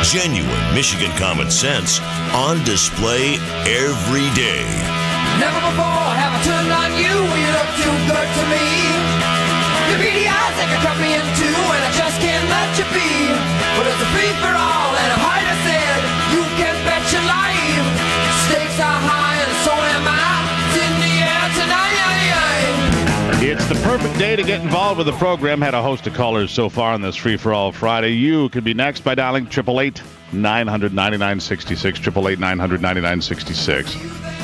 Genuine Michigan common sense on display every day. Never before have I turned on you. You look too good to me. Your beady eyes they can cut me in two, and I just can't let you be. But it's a free for all, and I'm hard to said. You can bet your life. Stakes are high, and so am I. It's in the air tonight. It's the perfect day to get involved with the program. Had a host of callers so far on this free-for-all Friday. You could be next by dialing 888-900-9966, 888-900-9966.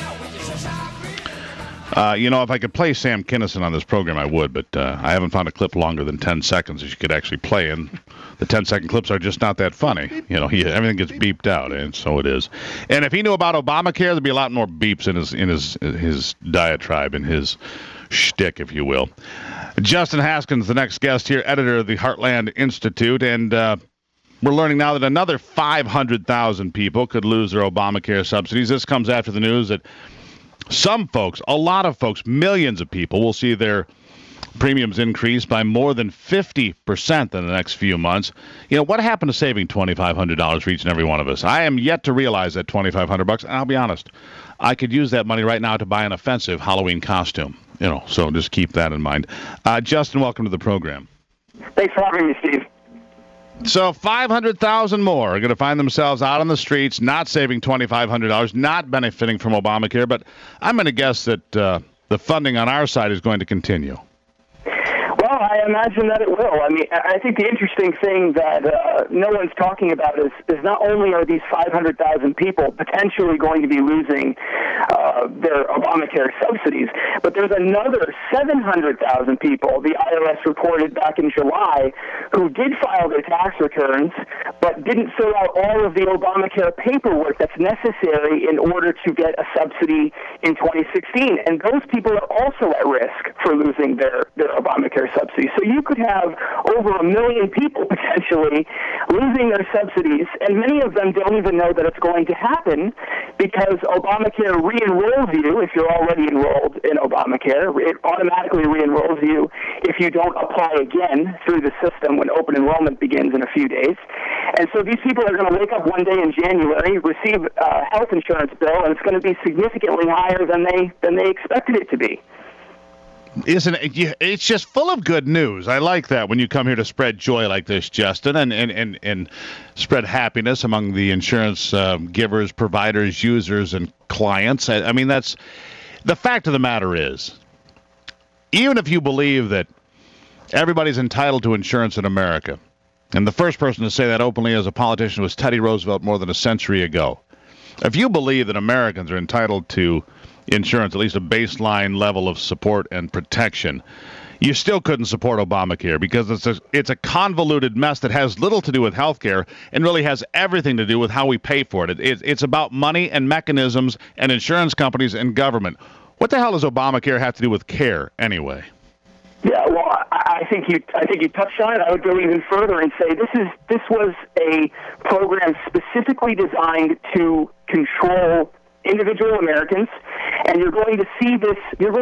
If I could play Sam Kinison on this program, I would, but I haven't found a clip longer than 10 seconds that you could actually play, and the 10-second clips are just not that funny. Everything gets beeped out, and so it is. And if he knew about Obamacare, there'd be a lot more beeps in his diatribe, in his shtick, if you will. Justin Haskins, the next guest here, editor of the Heartland Institute, and we're learning now that another 500,000 people could lose their Obamacare subsidies. This comes after the news that some folks, a lot of folks, millions of people will see their premiums increase by more than 50% in the next few months. What happened to saving $2,500 for each and every one of us? I am yet to realize that $2,500, and I'll be honest, I could use that money right now to buy an offensive Halloween costume. So just keep that in mind. Justin, welcome to the program. Thanks for having me, Steve. So 500,000 more are going to find themselves out on the streets, not saving $2,500, not benefiting from Obamacare. But I'm going to guess that the funding on our side is going to continue. Well, I imagine that it will. I mean, I think the interesting thing that no one's talking about is not only are these 500,000 people potentially going to be losing their Obamacare subsidies, but there's another 700,000 people, the IRS reported back in July, who did file their tax returns but didn't fill out all of the Obamacare paperwork that's necessary in order to get a subsidy in 2016. And those people are also at risk for losing their Obamacare subsidies. So you could have over 1 million people potentially losing their subsidies, and many of them don't even know that it's going to happen because Obamacare re-enrolls you if you're already enrolled in Obamacare. It automatically re-enrolls you if you don't apply again through the system when open enrollment begins in a few days. And so these people are going to wake up one day in January, receive a health insurance bill, and it's going to be significantly higher than they expected it to be. Isn't it? It's just full of good news. I like that when you come here to spread joy like this, Justin, and spread happiness among the insurance givers, providers, users, and clients. I mean, that's the fact of the matter is, even if you believe that everybody's entitled to insurance in America, and the first person to say that openly as a politician was Teddy Roosevelt more than a century ago. If you believe that Americans are entitled to insurance, at least a baseline level of support and protection, you still couldn't support Obamacare because it's a convoluted mess that has little to do with health care and really has everything to do with how we pay for it. It's about money and mechanisms and insurance companies and government. What the hell does Obamacare have to do with care anyway? Yeah, well, I think you touched on it. I would go even further and say this was a program specifically designed to control individual Americans, and you're going to see this.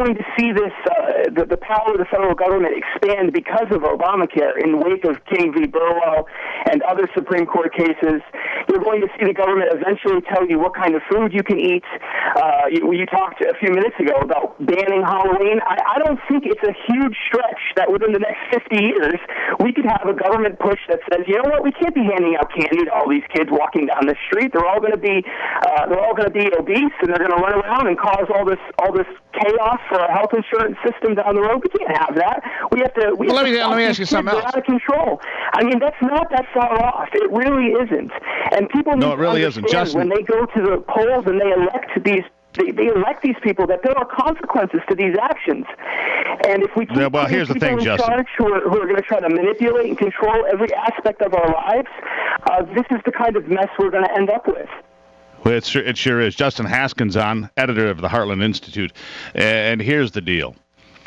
The power of the federal government expand because of Obamacare in the wake of King v. Burwell and other Supreme Court cases. You're going to see the government eventually tell you what kind of food you can eat. You talked a few minutes ago about banning Halloween. I don't think it's a huge stretch that within the next 50 years we could have a government push that says, you know what, we can't be handing out candy to all these kids walking down the street. They're all going to be obese, and they're going to run around and cause all this chaos for our health insurance system down the road. We can't have that. Let me ask you something else. Out of control. I mean, that's not that far off. It really isn't. And people need to understand when they go to the polls and they elect these people that there are consequences to these actions. And if we keep here's the thing, in charge who are going to try to manipulate and control every aspect of our lives, this is the kind of mess we're going to end up with. Well, it sure is. Justin Haskins on, editor of the Heartland Institute. And here's the deal.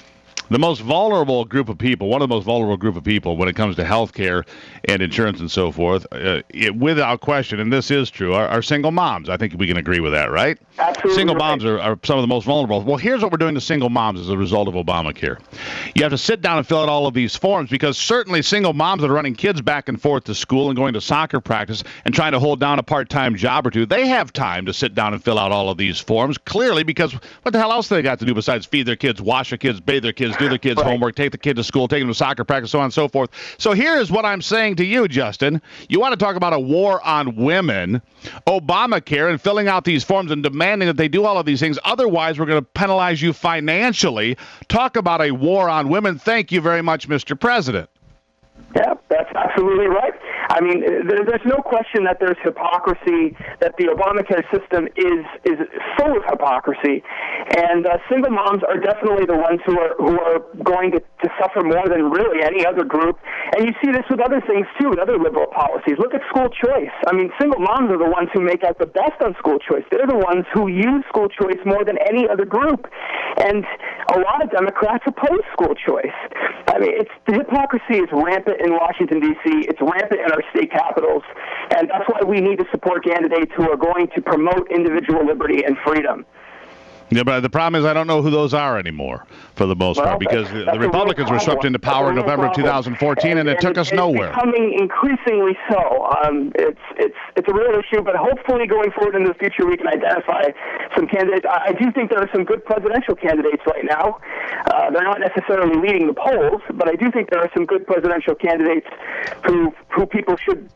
The most vulnerable group of people, one of the most vulnerable group of people when it comes to health care and insurance and so forth, without question, and this is true, are single moms. I think we can agree with that, right? Absolutely. Single moms are some of the most vulnerable. Well, here's what we're doing to single moms as a result of Obamacare. You have to sit down and fill out all of these forms because certainly single moms that are running kids back and forth to school and going to soccer practice and trying to hold down a part-time job or two, they have time to sit down and fill out all of these forms, clearly, because what the hell else do they got to do besides feed their kids, wash their kids, bathe their kids, do their kids' homework, take the kid to school, take them to soccer practice, so on and so forth. So here is what I'm saying to you, Justin. You want to talk about a war on women, Obamacare, and filling out these forms and demanding that they do all of these things. Otherwise, we're going to penalize you financially. Talk about a war on women. Thank you very much, Mr. President. Yeah, that's absolutely right. I mean, there's no question that there's hypocrisy, that the Obamacare system is full of hypocrisy, and single moms are definitely the ones who are going to suffer more than really any other group. And you see this with other things too, with other liberal policies. Look at school choice. I mean, single moms are the ones who make out the best on school choice. They're the ones who use school choice more than any other group. And a lot of Democrats oppose school choice. I mean, the hypocrisy is rampant in Washington, D.C. It's rampant in our state capitals, and that's why we need to support candidates who are going to promote individual liberty and freedom. Yeah, but the problem is I don't know who those are anymore, for the most part, because the Republicans were swept into power in November of 2014, and it took us nowhere. It's becoming increasingly so. It's a real issue, but hopefully going forward into the future we can identify some candidates. I do think there are some good presidential candidates right now. They're not necessarily leading the polls, but I do think there are some good presidential candidates who people should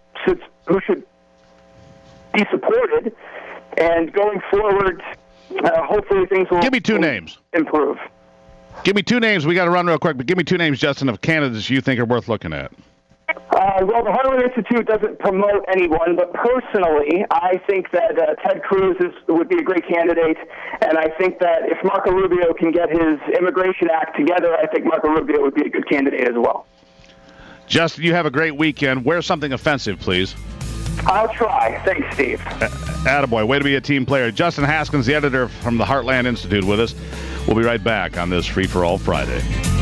be supported. And going forward, hopefully things will Give me two names. Improve. Give me two names. We got to run real quick, but give me two names, Justin, of candidates you think are worth looking at. Well, the Harlan Institute doesn't promote anyone, but personally, I think that Ted Cruz would be a great candidate, and I think that if Marco Rubio can get his immigration act together, I think Marco Rubio would be a good candidate as well. Justin, you have a great weekend. Wear something offensive, please. I'll try. Thanks, Steve. Attaboy. Way to be a team player. Justin Haskins, the editor from the Heartland Institute, with us. We'll be right back on this Free for All Friday.